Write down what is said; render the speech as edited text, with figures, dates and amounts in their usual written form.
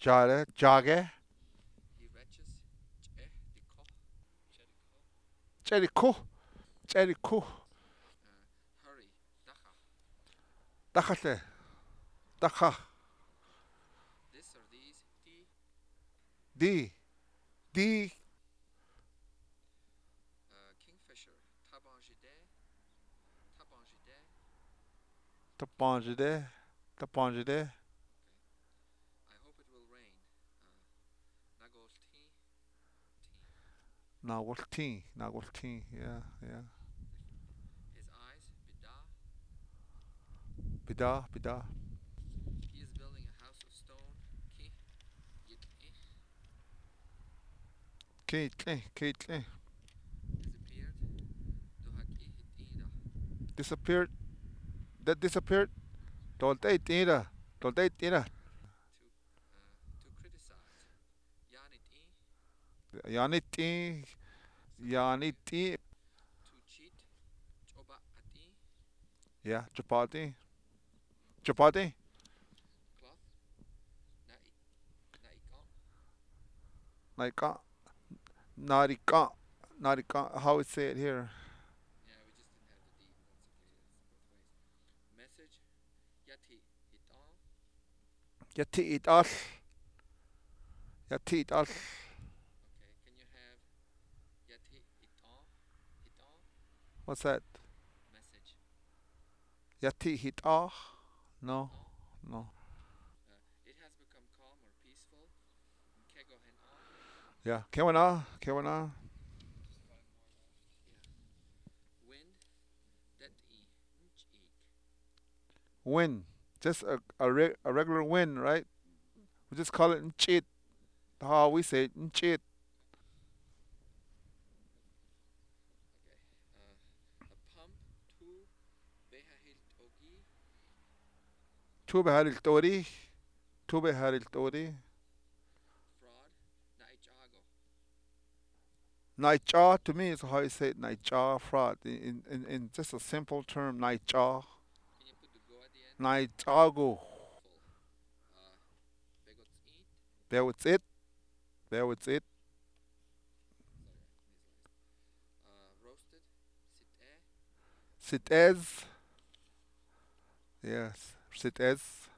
Jare, jage, Jericho, Jericho, Dachate, Dacha, D, D, Tapangede, Tapangede, Nagoltin, Nagoltin, yeah, yeah. Bida, Bida, Kate, Kate, disappeared, that disappeared, Tolte Tira, Tolte Tira, Yaniti, Yaniti, yeah, Chapati, Chapati, Naika, Narika, Narika, how we say it here? Yati ital, Yati ital, what's that? Yati hita? No, no. Yeah, Kewana, Kewana, win. Just a regular win, right? We just call it nchit. How we say it, nchit. Tu behar il tori, tu behar il tori. Nightjaw to me is how you say it, nightjaw fraud. In just a simple term, nightjaw, nightjago. There was it, there was it. Sit as, yes, sit as.